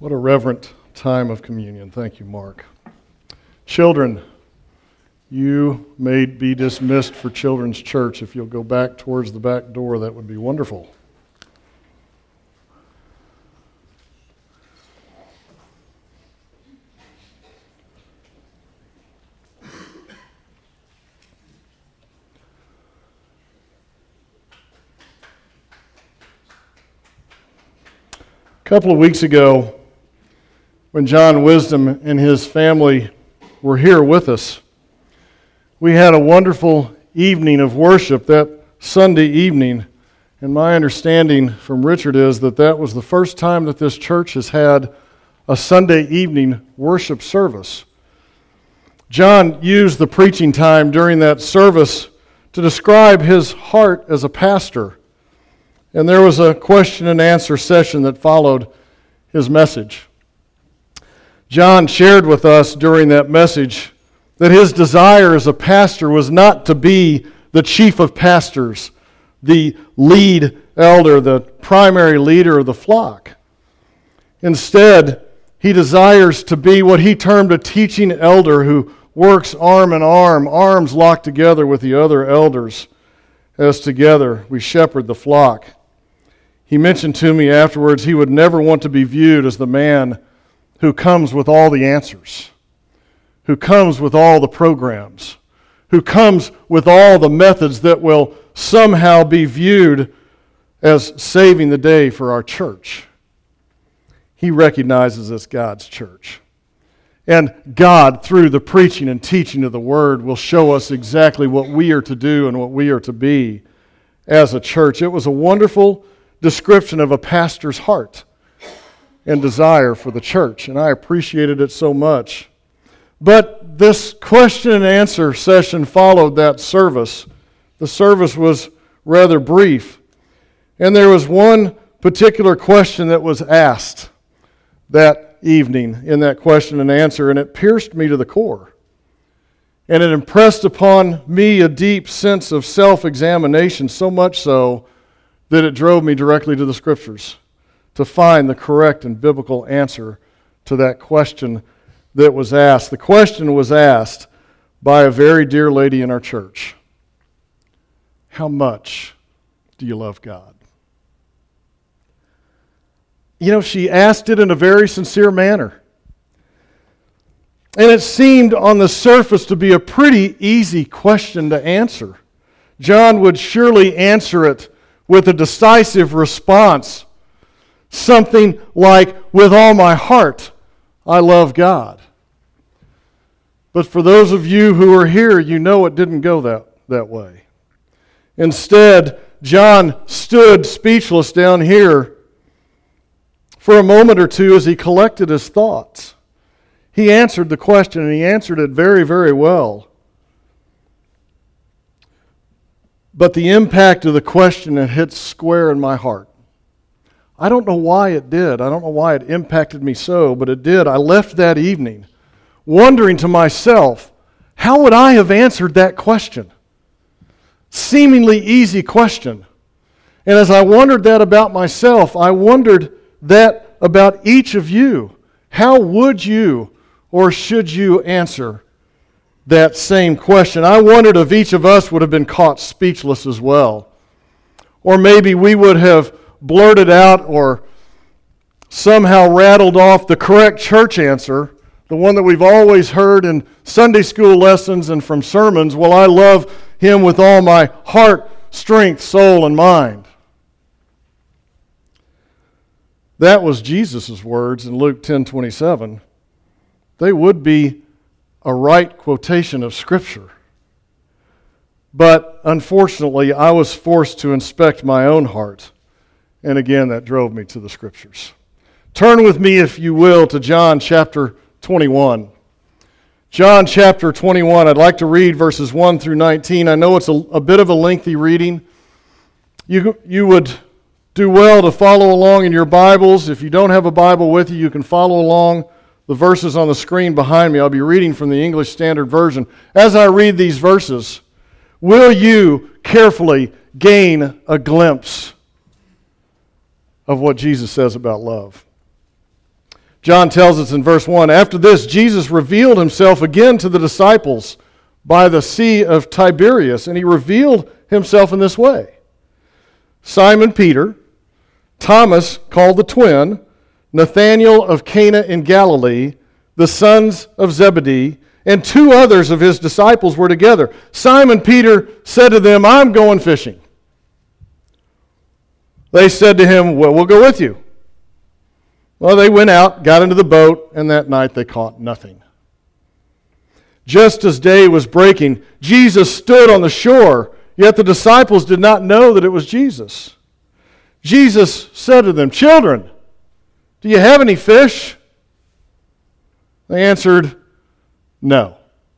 What a reverent time of communion. Thank you, Mark. Children, you may be dismissed for Children's Church. If you'll go back towards the back door, that would be wonderful. A couple of weeks ago, when John Wisdom and his family were here with us, we had a wonderful evening of worship that Sunday evening. And my understanding from Richard is that that was the first time that this church has had a Sunday evening worship service. John used the preaching time during that service to describe his heart as a pastor. And there was a question and answer session that followed his message. John shared with us during that message that his desire as a pastor was not to be the chief of pastors, the lead elder, the primary leader of the flock. Instead, he desires to be what he termed a teaching elder who works arm in arm, arms locked together with the other elders, as together we shepherd the flock. He mentioned to me afterwards he would never want to be viewed as the man who comes with all the answers, who comes with all the programs, who comes with all the methods that will somehow be viewed as saving the day for our church. He recognizes us God's church. And God, through the preaching and teaching of the Word, will show us exactly what we are to do and what we are to be as a church. It was a wonderful description of a pastor's heart and desire for the church, and I appreciated it so much. But this question and answer session followed that service. The service was rather brief, and there was one particular question that was asked that evening in that question and answer, and it pierced me to the core. And it impressed upon me a deep sense of self-examination, so much so that it drove me directly to the Scriptures to find the correct and biblical answer to that question that was asked. The question was asked by a very dear lady in our church. How much do you love God? You know, she asked it in a very sincere manner. And it seemed on the surface to be a pretty easy question to answer. John would surely answer it with a decisive response. Something like, with all my heart, I love God. But for those of you who are here, you know it didn't go that way. Instead, John stood speechless down here for a moment or two as he collected his thoughts. He answered the question, and he answered it very, very well. But the impact of the question, it hit square in my heart. I don't know why it did. I don't know why it impacted me so, but it did. I left that evening wondering to myself, how would I have answered that question? Seemingly easy question. And as I wondered that about myself, I wondered that about each of you. How would you or should you answer that same question? I wondered if each of us would have been caught speechless as well. Or maybe we would have blurted out or somehow rattled off the correct church answer, the one that we've always heard in Sunday school lessons and from sermons. Well, I love Him with all my heart, strength, soul, and mind. That was Jesus' words in Luke 10:27. They would be a right quotation of Scripture. But unfortunately, I was forced to inspect my own heart. And again, that drove me to the Scriptures. Turn with me, if you will, to John chapter 21. John chapter 21, I'd like to read verses 1 through 19. I know it's a bit of a lengthy reading. You would do well to follow along in your Bibles. If you don't have a Bible with you, you can follow along the verses on the screen behind me. I'll be reading from the English Standard Version. As I read these verses, will you carefully gain a glimpse of what Jesus says about love? John tells us in verse 1, after this, Jesus revealed himself again to the disciples by the Sea of Tiberias, and he revealed himself in this way. Simon Peter, Thomas called the twin, Nathanael of Cana in Galilee, the sons of Zebedee, and two others of his disciples were together. Simon Peter said to them, I'm going fishing. They said to him, well, we'll go with you. Well, they went out, got into the boat, and that night they caught nothing. Just as day was breaking, Jesus stood on the shore, yet the disciples did not know that it was Jesus. Jesus said to them, children, do you have any fish? They answered, no.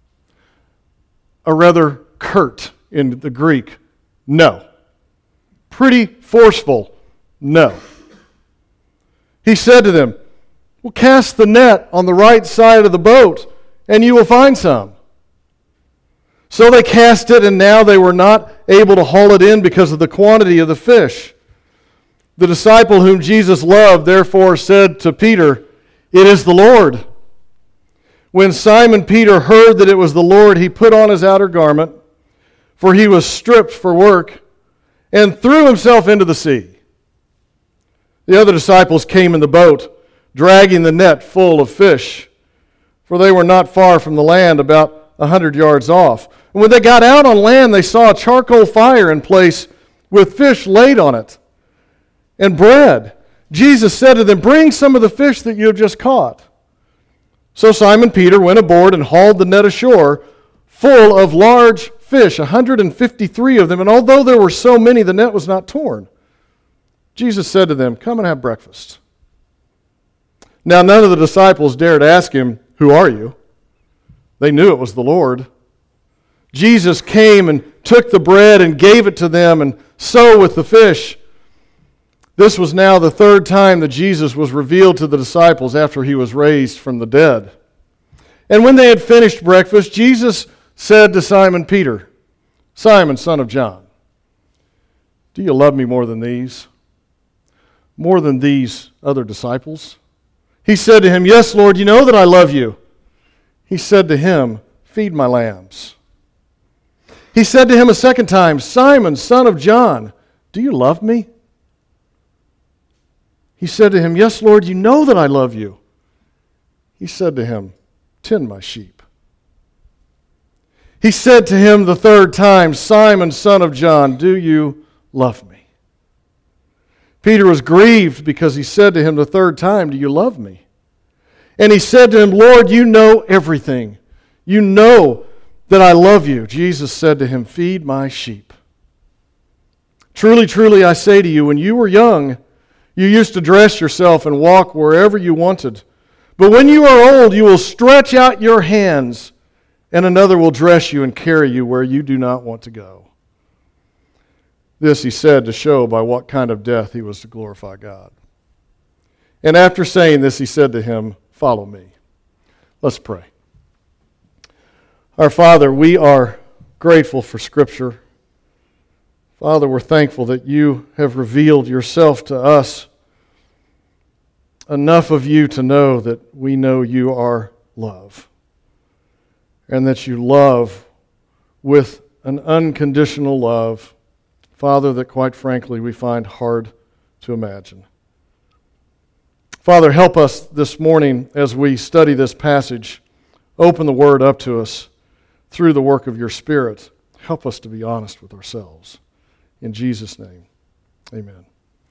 A rather curt in the Greek, no. Pretty forceful, no. He said to them, well, cast the net on the right side of the boat, and you will find some. So they cast it, and now they were not able to haul it in because of the quantity of the fish. The disciple whom Jesus loved therefore said to Peter, it is the Lord. When Simon Peter heard that it was the Lord, he put on his outer garment, for he was stripped for work, and threw himself into the sea. The other disciples came in the boat, dragging the net full of fish, for they were not far from the land, about 100 yards off. And when they got out on land, they saw a charcoal fire in place with fish laid on it and bread. Jesus said to them, bring some of the fish that you have just caught. So Simon Peter went aboard and hauled the net ashore full of large fish, 153 of them. And although there were so many, the net was not torn. Jesus said to them, come and have breakfast. Now none of the disciples dared ask him, who are you? They knew it was the Lord. Jesus came and took the bread and gave it to them, and so with the fish. This was now the third time that Jesus was revealed to the disciples after he was raised from the dead. And when they had finished breakfast, Jesus said to Simon Peter, Simon, son of John, do you love me more than these? More than these other disciples? He said to him, yes, Lord, you know that I love you. He said to him, feed my lambs. He said to him a second time, Simon, son of John, do you love me? He said to him, yes, Lord, you know that I love you. He said to him, tend my sheep. He said to him the third time, Simon, son of John, do you love me? Peter was grieved because he said to him the third time, do you love me? And he said to him, Lord, you know everything. You know that I love you. Jesus said to him, feed my sheep. Truly, truly, I say to you, when you were young, you used to dress yourself and walk wherever you wanted. But when you are old, you will stretch out your hands, and another will dress you and carry you where you do not want to go. This he said to show by what kind of death he was to glorify God. And after saying this, he said to him, follow me. Let's pray. Our Father, we are grateful for Scripture. Father, we're thankful that you have revealed yourself to us, enough of you to know that we know you are love, and that you love with an unconditional love, Father, that quite frankly we find hard to imagine. Father, help us this morning as we study this passage. Open the Word up to us through the work of your Spirit. Help us to be honest with ourselves. In Jesus' name, amen.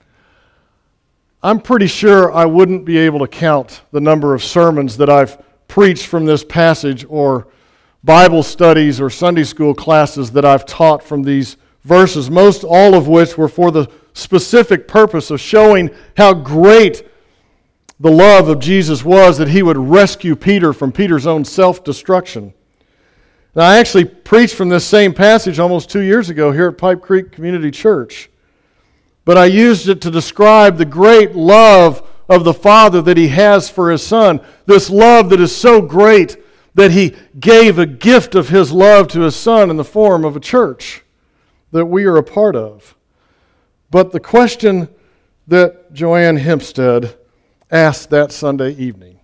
I'm pretty sure I wouldn't be able to count the number of sermons that I've preached from this passage, or Bible studies or Sunday school classes that I've taught from these verses, most all of which were for the specific purpose of showing how great the love of Jesus was, that he would rescue Peter from Peter's own self-destruction. Now, I actually preached from this same passage almost 2 years ago here at Pipe Creek Community Church. But I used it to describe the great love of the Father that he has for his Son. This love that is so great that he gave a gift of his love to his Son in the form of a church that we are a part of. But the question that Joanne Hempstead asked that Sunday evening,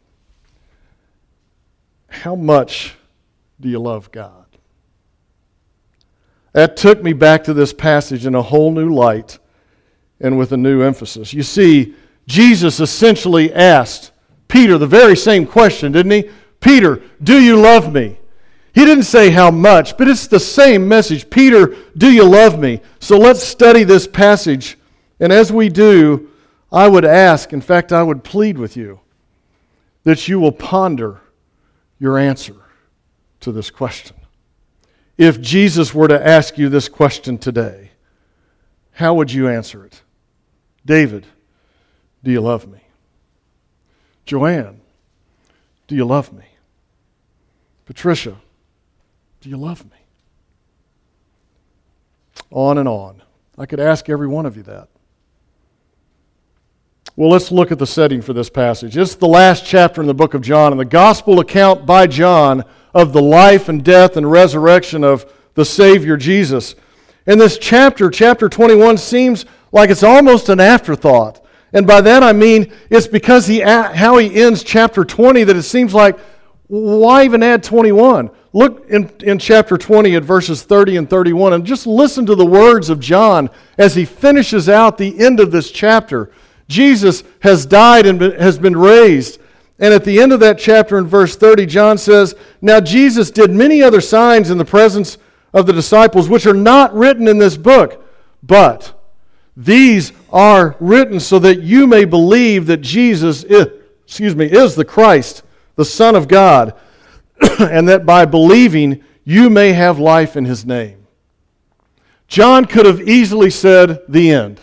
how much do you love God? That took me back to this passage in a whole new light and with a new emphasis. You see, Jesus essentially asked Peter the very same question, didn't he? Peter, do you love me? He didn't say how much, but it's the same message. Peter, do you love me? So let's study this passage. And as we do, I would ask, in fact, I would plead with you, that you will ponder your answer to this question. If Jesus were to ask you this question today, how would you answer it? David, do you love me? Joanne, do you love me? Patricia, do you love me? On and on. I could ask every one of you that. Well, let's look at the setting for this passage. It's the last chapter in the book of John, and the gospel account by John of the life and death and resurrection of the Savior Jesus. And this chapter 21, seems like it's almost an afterthought. And by that I mean it's because how he ends chapter 20 that it seems like, why even add 21? Look in chapter 20 at verses 30 and 31 and just listen to the words of John as he finishes out the end of this chapter. Jesus has died and has been raised. And at the end of that chapter in verse 30, John says, "Now Jesus did many other signs in the presence of the disciples, which are not written in this book, but these are written so that you may believe that Jesus is the Christ, the Son of God, and that by believing you may have life in His name." John could have easily said, the end.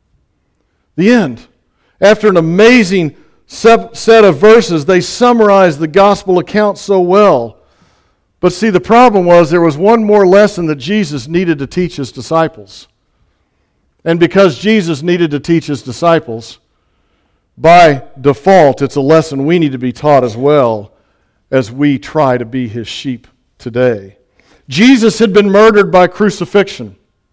The end. After an amazing set of verses, they summarized the gospel account so well. But see, the problem was there was one more lesson that Jesus needed to teach His disciples. And because Jesus needed to teach His disciples, by default, it's a lesson we need to be taught as well as we try to be His sheep today. Jesus had been murdered by crucifixion.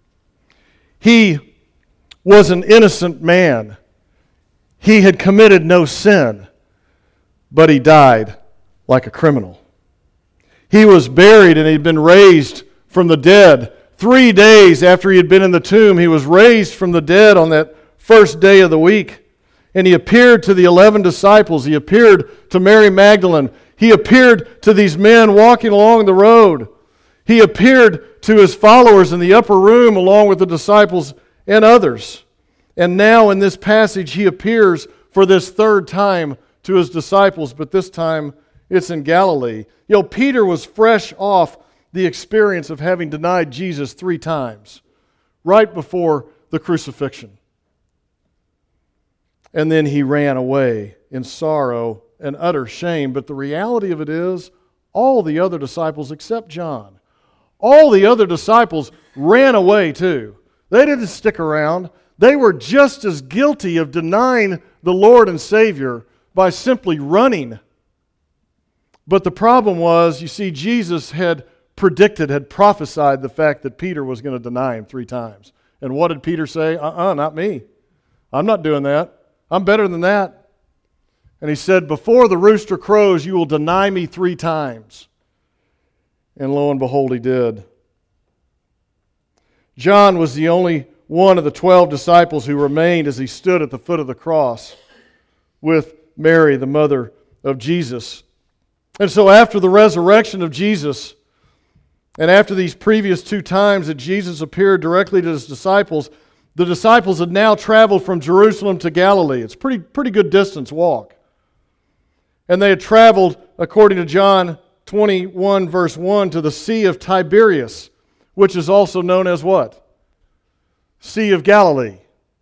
He was an innocent man. He had committed no sin, but He died like a criminal. He was buried and He'd been raised from the dead. 3 days after He had been in the tomb, He was raised from the dead on that first day of the week. And He appeared to the 11 disciples. He appeared to Mary Magdalene. He appeared to these men walking along the road. He appeared to His followers in the upper room along with the disciples and others. And now in this passage, He appears for this third time to His disciples, but this time it's in Galilee. You know, Peter was fresh off the experience of having denied Jesus 3 times, right before the crucifixion. And then he ran away in sorrow and utter shame. But the reality of it is, all the other disciples except John, all the other disciples ran away too. They didn't stick around. They were just as guilty of denying the Lord and Savior by simply running. But the problem was, you see, Jesus had prophesied the fact that Peter was going to deny Him 3 times. And what did Peter say? Not me. I'm not doing that. I'm better than that. And he said, before the rooster crows, you will deny me 3 times. And lo and behold, he did. John was the only one of the 12 disciples who remained as he stood at the foot of the cross with Mary, the mother of Jesus. And so after the resurrection of Jesus, and after these previous 2 times that Jesus appeared directly to His disciples, the disciples had now traveled from Jerusalem to Galilee. It's pretty good distance walk. And they had traveled, according to John 21, verse 1, to the Sea of Tiberias, which is also known as what? Sea of Galilee.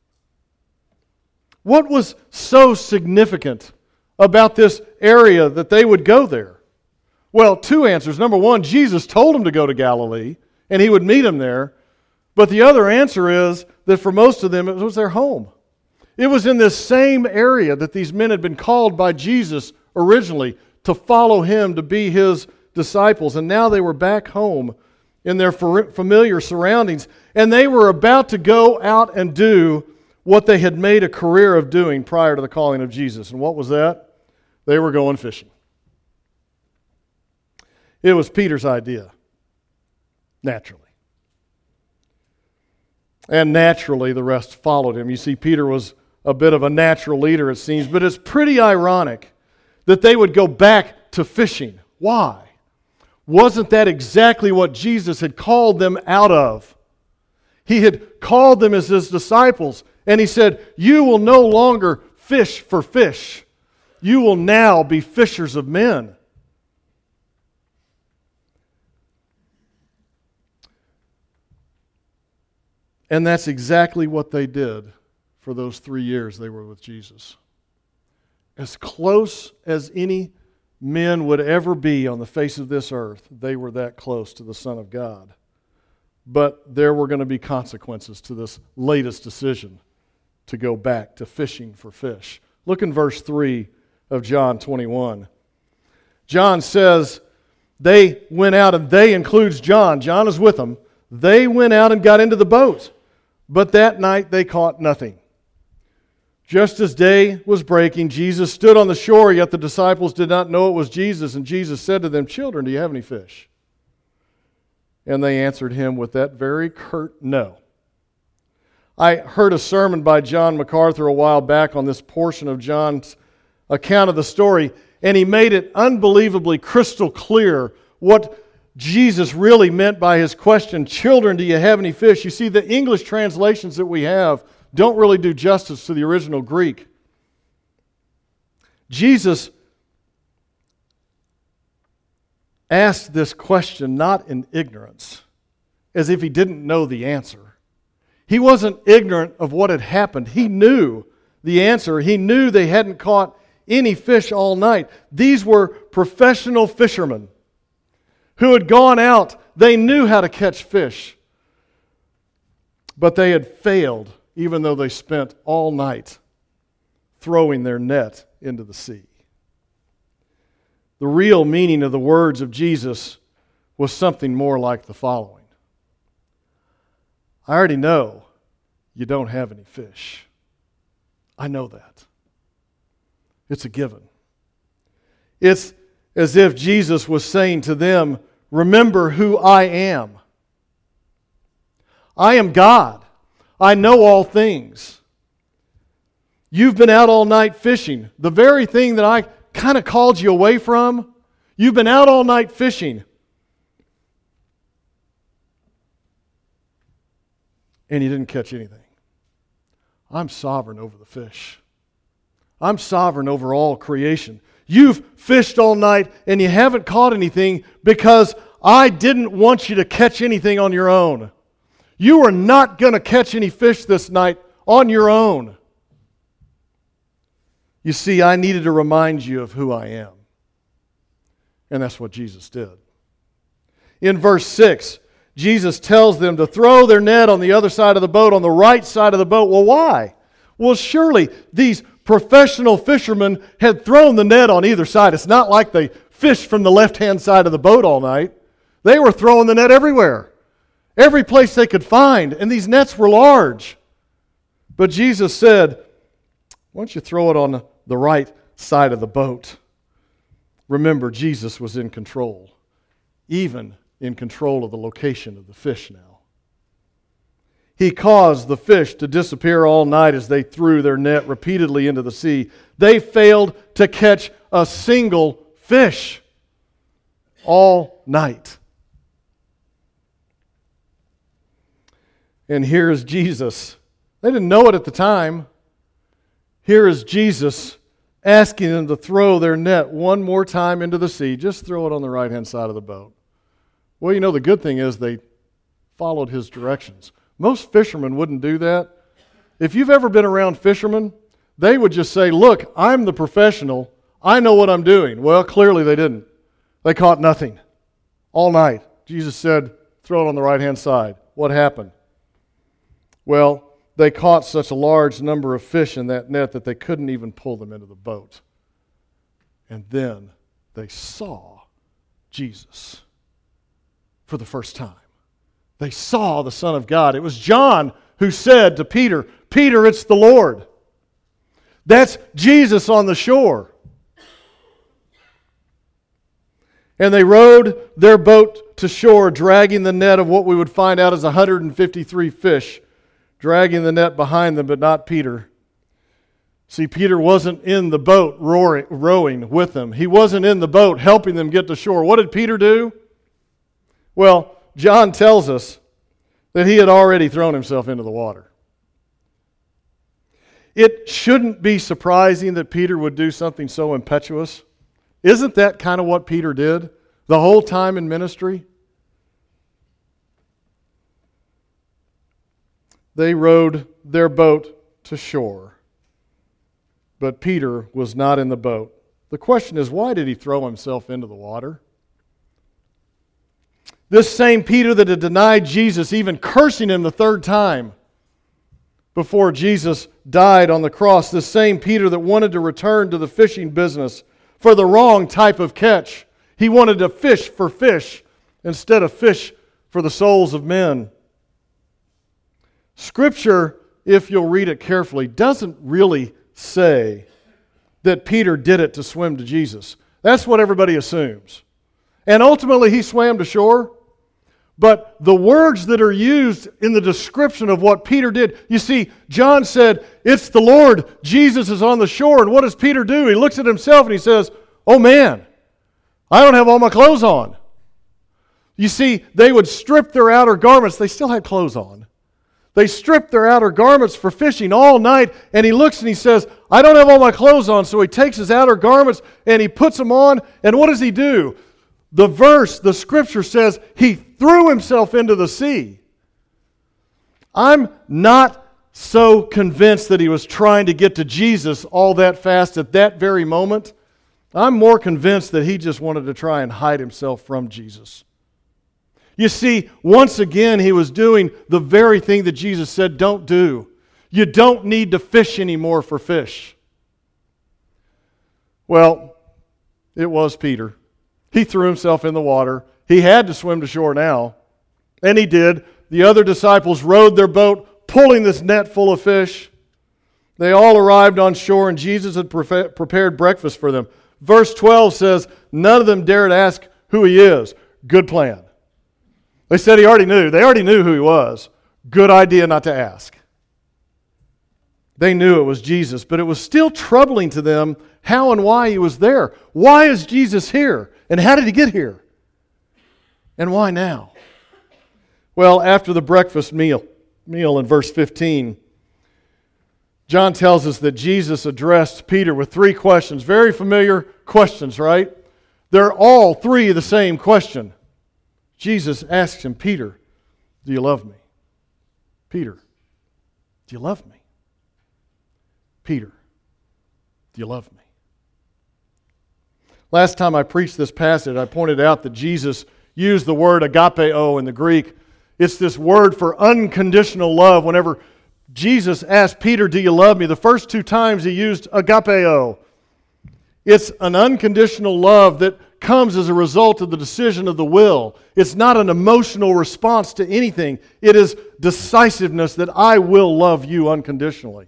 What was so significant about this area that they would go there? Well, 2 answers. Number 1, Jesus told them to go to Galilee, and He would meet them there. But the other answer is that for most of them, it was their home. It was in this same area that these men had been called by Jesus originally to follow Him, to be His disciples. And now they were back home in their familiar surroundings. And they were about to go out and do what they had made a career of doing prior to the calling of Jesus. And what was that? They were going fishing. It was Peter's idea, naturally. And naturally, the rest followed him. You see, Peter was a bit of a natural leader, it seems, but it's pretty ironic that they would go back to fishing. Why? Wasn't that exactly what Jesus had called them out of? He had called them as His disciples, and He said, "You will no longer fish for fish. You will now be fishers of men." And that's exactly what they did for those 3 years they were with Jesus. As close as any men would ever be on the face of this earth, they were that close to the Son of God. But there were going to be consequences to this latest decision to go back to fishing for fish. Look in verse 3 of John 21. John says, they went out, and they includes John. John is with them. They went out and got into the boat, but that night they caught nothing. Just as day was breaking, Jesus stood on the shore, yet the disciples did not know it was Jesus. And Jesus said to them, "Children, do you have any fish?" And they answered Him with that very curt no. I heard a sermon by John MacArthur a while back on this portion of John's account of the story, and he made it unbelievably crystal clear what Jesus really meant by his question, "Children, do you have any fish?" You see, the English translations that we have don't really do justice to the original Greek. Jesus asked this question not in ignorance, as if He didn't know the answer. He wasn't ignorant of what had happened. He knew the answer. He knew they hadn't caught any fish all night. These were professional fishermen who had gone out. They knew how to catch fish, but they had failed, even though they spent all night throwing their net into the sea. The real meaning of the words of Jesus was something more like the following: I already know you don't have any fish. I know that. It's a given. It's as if Jesus was saying to them, remember who I am. I am God. I know all things. You've been out all night fishing. The very thing that I kind of called you away from, you've been out all night fishing. And you didn't catch anything. I'm sovereign over the fish. I'm sovereign over all creation. You've fished all night and you haven't caught anything because I didn't want you to catch anything on your own. You are not going to catch any fish this night on your own. You see, I needed to remind you of who I am. And that's what Jesus did. In verse 6, Jesus tells them to throw their net on the other side of the boat, on the right side of the boat. Well, why? Well, surely these professional fishermen had thrown the net on either side. It's not like they fished from the left-hand side of the boat all night. They were throwing the net everywhere. Every place they could find, and these nets were large. But Jesus said, why don't you throw it on the right side of the boat? Remember, Jesus was in control, even in control of the location of the fish now. He caused the fish to disappear all night as they threw their net repeatedly into the sea. They failed to catch a single fish all night. And here is Jesus. They didn't know it at the time. Here is Jesus asking them to throw their net one more time into the sea. Just throw it on the right-hand side of the boat. Well, you know, the good thing is they followed His directions. Most fishermen wouldn't do that. If you've ever been around fishermen, they would just say, look, I'm the professional. I know what I'm doing. Well, clearly they didn't. They caught nothing all night. Jesus said, throw it on the right-hand side. What happened? Well, they caught such a large number of fish in that net that they couldn't even pull them into the boat. And then they saw Jesus for the first time. They saw the Son of God. It was John who said to Peter, "Peter, it's the Lord." That's Jesus on the shore. And they rowed their boat to shore, dragging the net of what we would find out as 153 fish, dragging the net behind them, but not Peter. See, Peter wasn't in the boat rowing with them. He wasn't in the boat helping them get to shore. What did Peter do? Well, John tells us that he had already thrown himself into the water. It shouldn't be surprising that Peter would do something so impetuous. Isn't that kind of what Peter did the whole time in ministry? They rowed their boat to shore, but Peter was not in the boat. The question is, why did he throw himself into the water? This same Peter that had denied Jesus, even cursing him the third time before Jesus died on the cross, this same Peter that wanted to return to the fishing business for the wrong type of catch. He wanted to fish for fish instead of fish for the souls of men. Scripture, if you'll read it carefully, doesn't really say that Peter did it to swim to Jesus. That's what everybody assumes. And ultimately he swam to shore. But the words that are used in the description of what Peter did, you see, John said, "It's the Lord, Jesus is on the shore." And what does Peter do? He looks at himself and he says, "Oh man, I don't have all my clothes on." You see, they would strip their outer garments. They still had clothes on. They stripped their outer garments for fishing all night, and he looks and he says, "I don't have all my clothes on." So he takes his outer garments and he puts them on, and what does he do? The scripture says, he threw himself into the sea. I'm not so convinced that he was trying to get to Jesus all that fast at that very moment. I'm more convinced that he just wanted to try and hide himself from Jesus. You see, once again, he was doing the very thing that Jesus said, don't do. You don't need to fish anymore for fish. Well, it was Peter. He threw himself in the water. He had to swim to shore now, and he did. The other disciples rowed their boat, pulling this net full of fish. They all arrived on shore, and Jesus had prepared breakfast for them. Verse 12 says, none of them dared ask who he is. Good plan. They said he already knew. They already knew who he was. Good idea not to ask. They knew it was Jesus, but it was still troubling to them how and why he was there. Why is Jesus here? And how did he get here? And why now? Well, after the breakfast meal in verse 15, John tells us that Jesus addressed Peter with three questions. Very familiar questions, right? They're all three the same question. Jesus asks him, Peter, do you love me? Peter, do you love me? Peter, do you love me? Last time I preached this passage, I pointed out that Jesus used the word agapeo in the Greek. It's this word for unconditional love. Whenever Jesus asked Peter, do you love me? The first two times he used agapeo. It's an unconditional love that comes as a result of the decision of the will. It's not an emotional response to anything. It is decisiveness that I will love you unconditionally.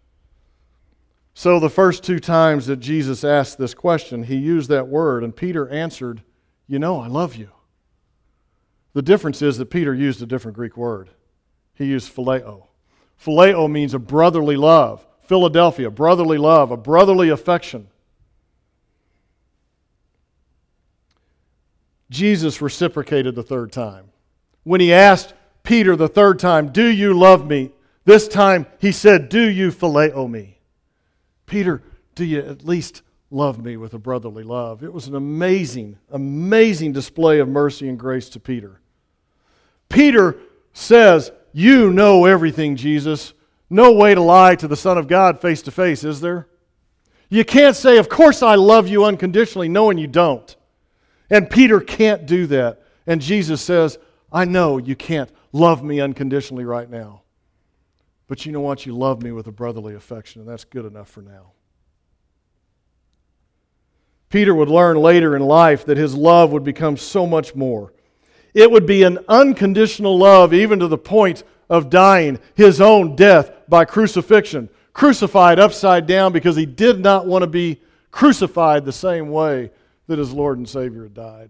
So the first two times that Jesus asked this question, he used that word, and Peter answered, you know, I love you. The difference is that Peter used a different Greek word. He used phileo. Phileo means a brotherly love. Philadelphia, brotherly love, a brotherly affection. Jesus reciprocated the third time. When he asked Peter the third time, do you love me? This time he said, do you phileo me? Peter, do you at least love me with a brotherly love? It was an amazing, amazing display of mercy and grace to Peter. Peter says, you know everything, Jesus. No way to lie to the Son of God face to face, is there? You can't say, of course I love you unconditionally, knowing you don't. And Peter can't do that. And Jesus says, I know you can't love me unconditionally right now. But you know what? You love me with a brotherly affection, and that's good enough for now. Peter would learn later in life that his love would become so much more. It would be an unconditional love even to the point of dying his own death by crucifixion, crucified upside down because he did not want to be crucified the same way that his Lord and Savior had died.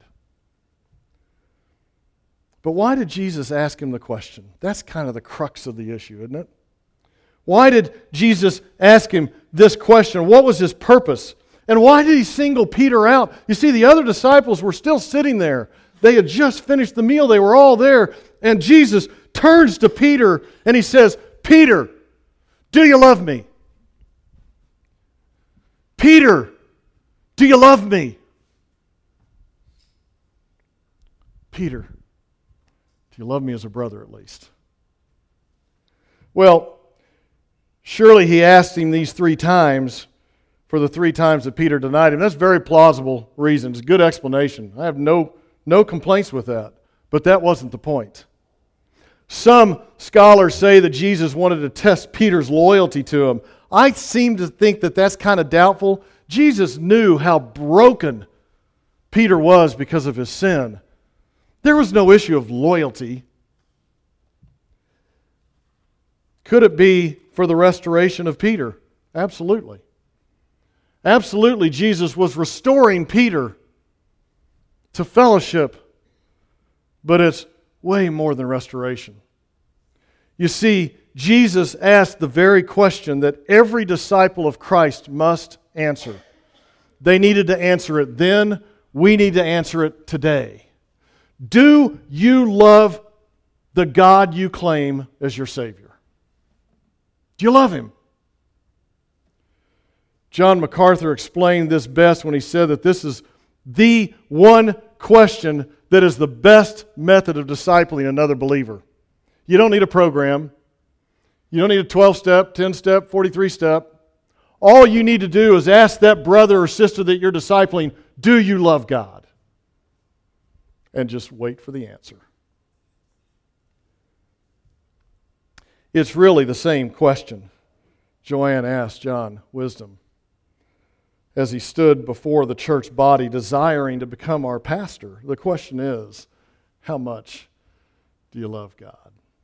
But why did Jesus ask him the question? That's kind of the crux of the issue, isn't it? Why did Jesus ask him this question? What was his purpose? And why did he single Peter out? You see, the other disciples were still sitting there. They had just finished the meal. They were all there. And Jesus turns to Peter and he says, Peter, do you love me? Peter, do you love me? Peter, do you love me as a brother at least? Well, surely he asked him these 3 times for the 3 times that Peter denied him. That's very plausible reasons, good explanation. I have no complaints with that. But that wasn't the point. Some scholars say that Jesus wanted to test Peter's loyalty to him. I seem to think that that's kind of doubtful. Jesus knew how broken Peter was because of his sin. There was no issue of loyalty. Could it be for the restoration of Peter? Absolutely. Absolutely, Jesus was restoring Peter to fellowship, but it's way more than restoration. You see, Jesus asked the very question that every disciple of Christ must answer. They needed to answer it then. We need to answer it today. Do you love the God you claim as your Savior? Do you love Him? John MacArthur explained this best when he said that this is the one question that is the best method of discipling another believer. You don't need a program. You don't need a 12-step, 10-step, 43-step. All you need to do is ask that brother or sister that you're discipling, do you love God? And just wait for the answer. It's really the same question Joanne asked John Wisdom as he stood before the church body desiring to become our pastor. The question is, how much do you love God?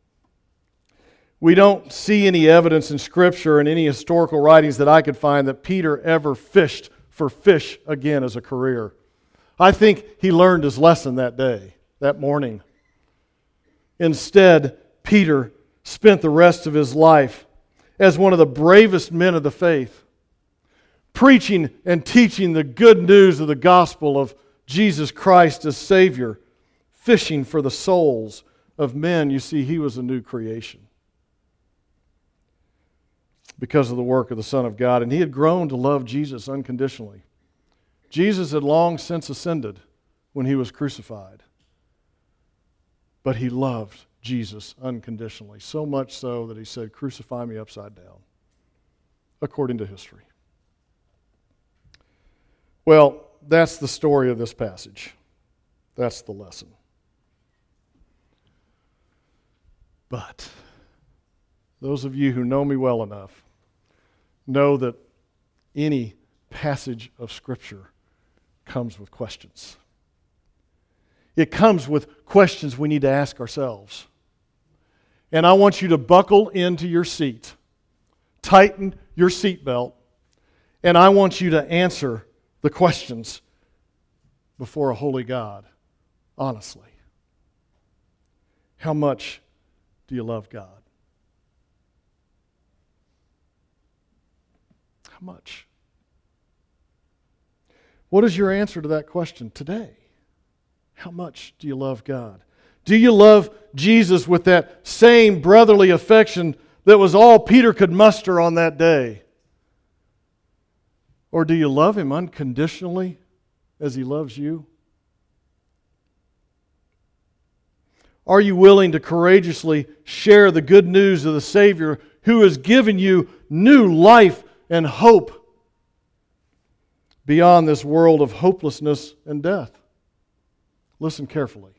We don't see any evidence in Scripture and any historical writings that I could find that Peter ever fished for fish again as a career. I think he learned his lesson that day, that morning. Instead, Peter spent the rest of his life as one of the bravest men of the faith, preaching and teaching the good news of the gospel of Jesus Christ as Savior, fishing for the souls of men. You see, he was a new creation because of the work of the Son of God, and he had grown to love Jesus unconditionally. Jesus had long since ascended when he was crucified, but he loved Jesus unconditionally, so much so that he said, "Crucify me upside down," according to history. Well, that's the story of this passage. That's the lesson. But those of you who know me well enough know that any passage of Scripture comes with questions. It comes with questions we need to ask ourselves. And I want you to buckle into your seat, tighten your seatbelt, and I want you to answer the questions before a holy God, honestly. How much do you love God? How much? What is your answer to that question today? How much do you love God? Do you love Jesus with that same brotherly affection that was all Peter could muster on that day? Or do you love Him unconditionally as He loves you? Are you willing to courageously share the good news of the Savior who has given you new life and hope beyond this world of hopelessness and death? Listen carefully.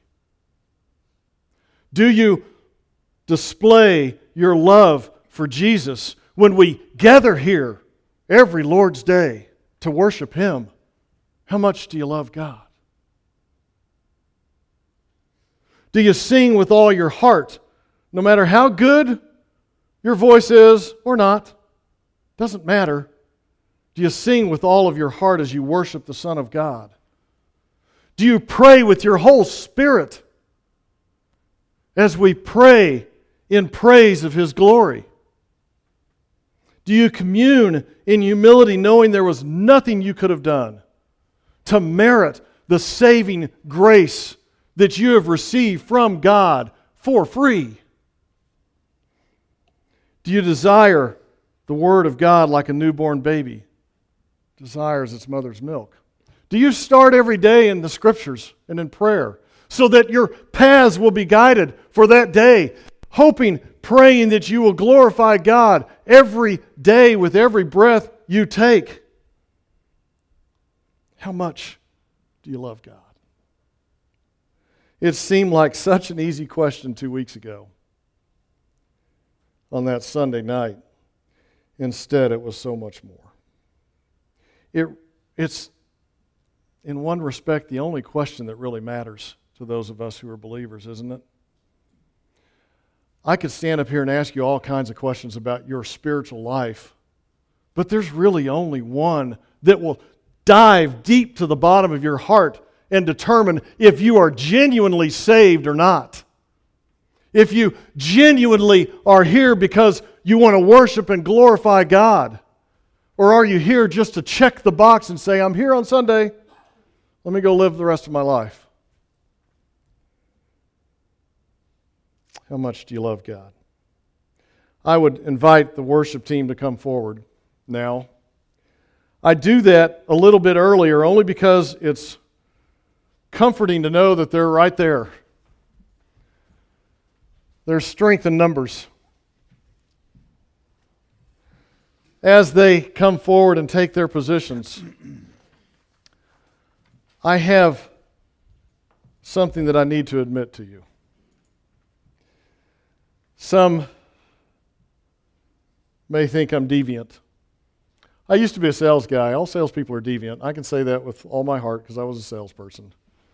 Do you display your love for Jesus when we gather here every Lord's Day to worship Him? How much do you love God? Do you sing with all your heart no matter how good your voice is or not, doesn't matter. Do you sing with all of your heart as you worship the Son of God? Do you pray with your whole spirit as we pray in praise of His glory? Do you commune in humility knowing there was nothing you could have done to merit the saving grace that you have received from God for free? Do you desire the Word of God like a newborn baby desires its mother's milk? Do you start every day in the Scriptures and in prayer so that your paths will be guided for that day, hoping, praying that you will glorify God every day with every breath you take? How much do you love God? It seemed like such an easy question 2 weeks ago on that Sunday night. Instead, it was so much more. It's, in one respect, the only question that really matters to those of us who are believers, isn't it? I could stand up here and ask you all kinds of questions about your spiritual life, but there's really only one that will dive deep to the bottom of your heart and determine if you are genuinely saved or not. If you genuinely are here because you want to worship and glorify God, or are you here just to check the box and say, I'm here on Sunday, let me go live the rest of my life? How much do you love God? I would invite the worship team to come forward now. I do that a little bit earlier only because it's comforting to know that they're right there. There's strength in numbers. As they come forward and take their positions, I have something that I need to admit to you. Some may think I'm deviant. I used to be a sales guy. All salespeople are deviant. I can say that with all my heart because I was a salesperson.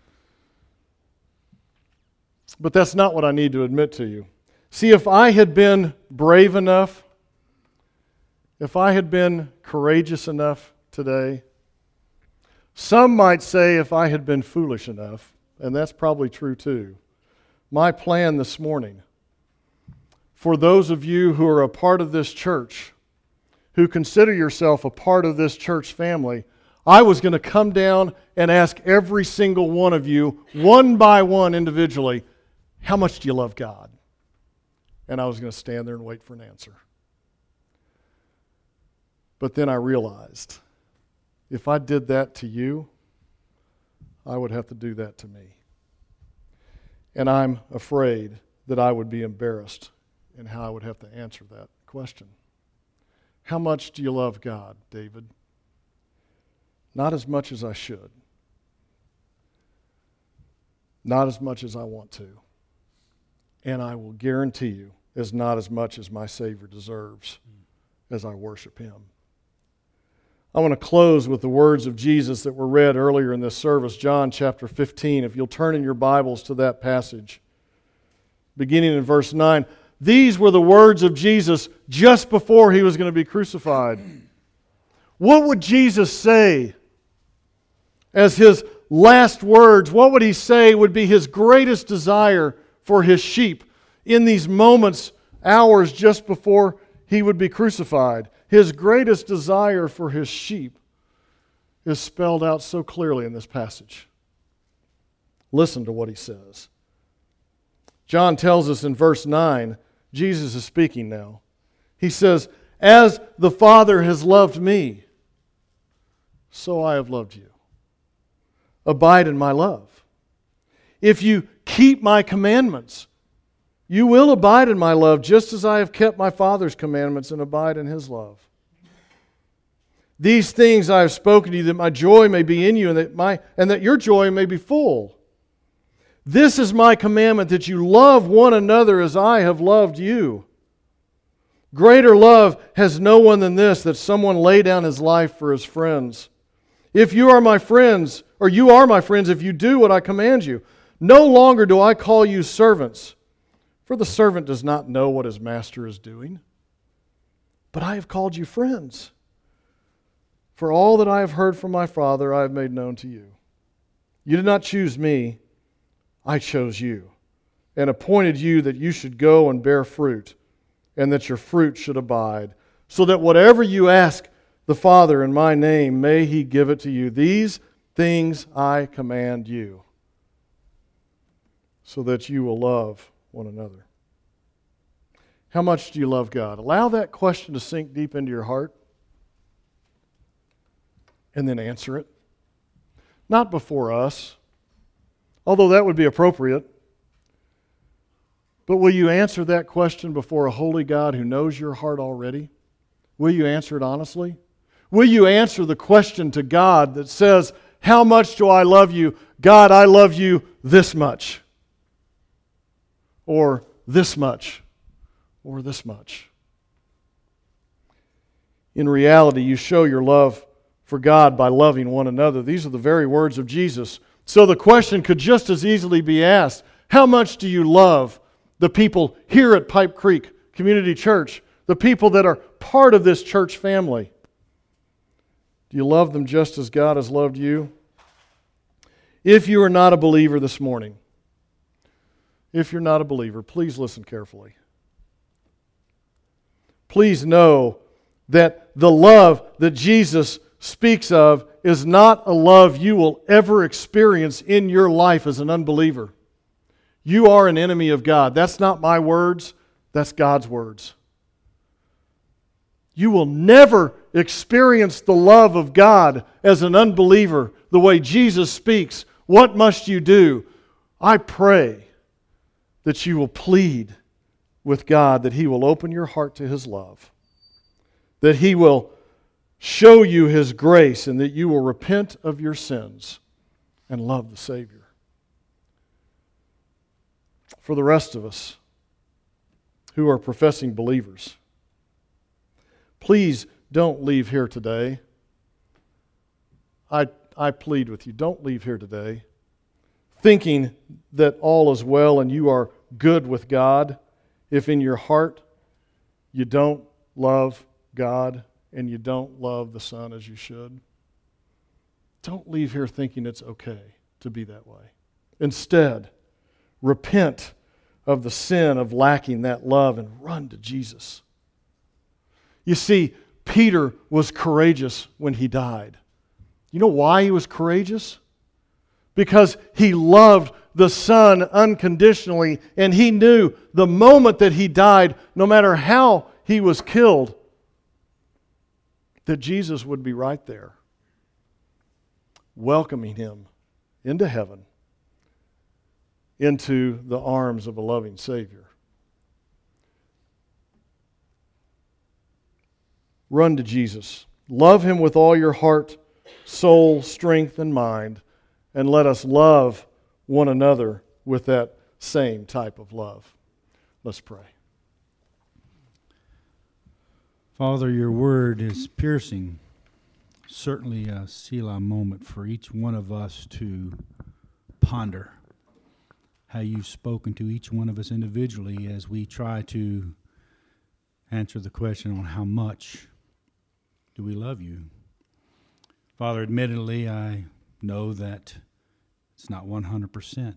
But that's not what I need to admit to you. See, if I had been brave enough, if I had been courageous enough today, some might say if I had been foolish enough, and that's probably true too. My plan this morning, for those of you who are a part of this church, who consider yourself a part of this church family, I was going to come down and ask every single one of you, one by one individually, how much do you love God? And I was going to stand there and wait for an answer. But then I realized, if I did that to you, I would have to do that to me. And I'm afraid that I would be embarrassed in how I would have to answer that question. How much do you love God, David? Not as much as I should. Not as much as I want to. And I will guarantee you, is not as much as my Savior deserves as I worship Him. I want to close with the words of Jesus that were read earlier in this service, John chapter 15. If you'll turn in your Bibles to that passage, beginning in verse 9. These were the words of Jesus just before He was going to be crucified. What would Jesus say as His last words? What would He say would be His greatest desire for His sheep in these moments, hours just before He would be crucified? His greatest desire for His sheep is spelled out so clearly in this passage. Listen to what He says. John tells us in verse 9, Jesus is speaking now. He says, as the Father has loved me, so I have loved you. Abide in my love. If you keep my commandments, you will abide in my love, just as I have kept my Father's commandments and abide in His love. These things I have spoken to you, that my joy may be in you, and that your joy may be full. This is my commandment, that you love one another as I have loved you. Greater love has no one than this, that someone lay down his life for his friends. If you are my friends, or you are my friends, if you do what I command you. No longer do I call you servants, For the servant does not know what his master is doing. But I have called you friends. For all that I have heard from my Father, I have made known to you. You did not choose me, I chose you, and appointed you that you should go and bear fruit, and that your fruit should abide, so that whatever you ask the Father in my name, may He give it to you. These things I command you, so that you will love one another. How much do you love God? Allow that question to sink deep into your heart, and then answer it. Not before us, although that would be appropriate. But will you answer that question before a holy God who knows your heart already? Will you answer it honestly? Will you answer the question to God that says, how much do I love you? God, I love you this much. Or this much. Or this much. In reality, you show your love for God by loving one another. These are the very words of Jesus. So the question could just as easily be asked, how much do you love the people here at Pipe Creek Community Church, the people that are part of this church family? Do you love them just as God has loved you? If you are not a believer this morning, if you're not a believer, please listen carefully. Please know that the love that Jesus speaks of is not a love you will ever experience in your life as an unbeliever. You are an enemy of God. That's not my words, that's God's words. You will never experience the love of God as an unbeliever the way Jesus speaks. What must you do? I pray that you will plead with God that He will open your heart to His love, that He will show you His grace, and that you will repent of your sins and love the Savior. For the rest of us who are professing believers, please don't leave here today. I plead with you, don't leave here today thinking that all is well and you are good with God if in your heart you don't love God and you don't love the Son as you should. Don't leave here thinking it's okay to be that way. Instead, repent of the sin of lacking that love and run to Jesus. You see, Peter was courageous when he died. You know why he was courageous? Because he loved the Son unconditionally, and he knew the moment that he died, no matter how he was killed, that Jesus would be right there, welcoming him into heaven, into the arms of a loving Savior. Run to Jesus. Love Him with all your heart, soul, strength, and mind, and let us love one another with that same type of love. Let's pray. Father, your word is piercing. Certainly a Selah moment for each one of us to ponder how you've spoken to each one of us individually as we try to answer the question on how much do we love you. Father, admittedly, I know that it's not 100%.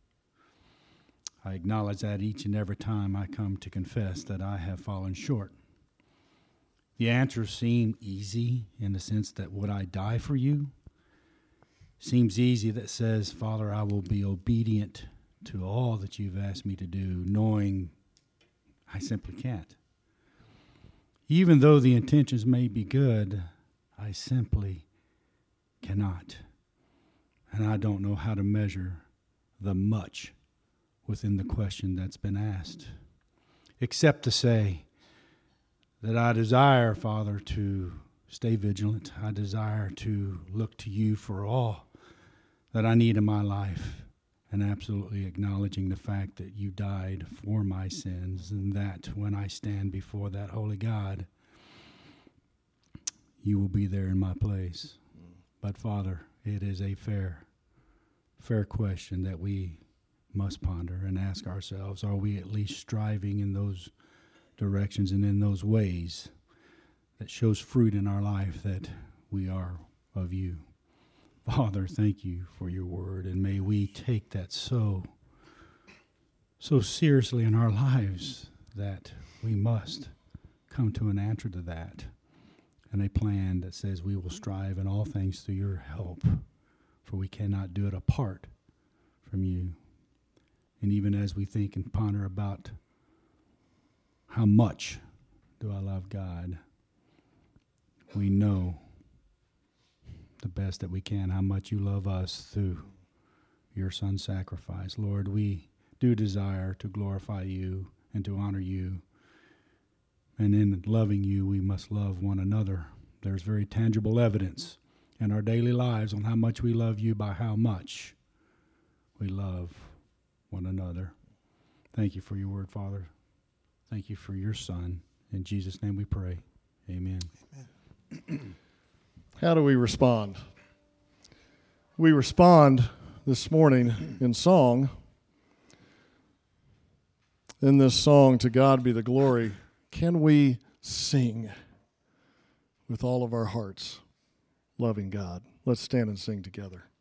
I acknowledge that each and every time I come to confess that I have fallen short. The answers seem easy in the sense that would I die for you? Seems easy that says, Father, I will be obedient to all that you've asked me to do, knowing I simply can't. Even though the intentions may be good, I simply cannot. And I don't know how to measure the much within the question that's been asked, except to say that I desire, Father, to stay vigilant. I desire to look to you for all that I need in my life, and absolutely acknowledging the fact that you died for my sins, and that when I stand before that holy God, you will be there in my place. But Father, it is a fair question that we must ponder and ask ourselves, are we at least striving in those directions and in those ways that shows fruit in our life that we are of you? Father, thank you for your word, and may we take that so seriously in our lives that we must come to an answer to that and a plan that says we will strive in all things through your help, for we cannot do it apart from you. And even as we think and ponder about how much do I love God, we know the best that we can how much you love us through your Son's sacrifice. Lord, we do desire to glorify you and to honor you. And in loving you, we must love one another. There's very tangible evidence in our daily lives on how much we love you by how much we love one another. Thank you for your word, Father. Thank you for your Son. In Jesus' name we pray. Amen. Amen. How do we respond? We respond this morning in song. In this song, To God Be the Glory, can we sing with all of our hearts, loving God? Let's stand and sing together.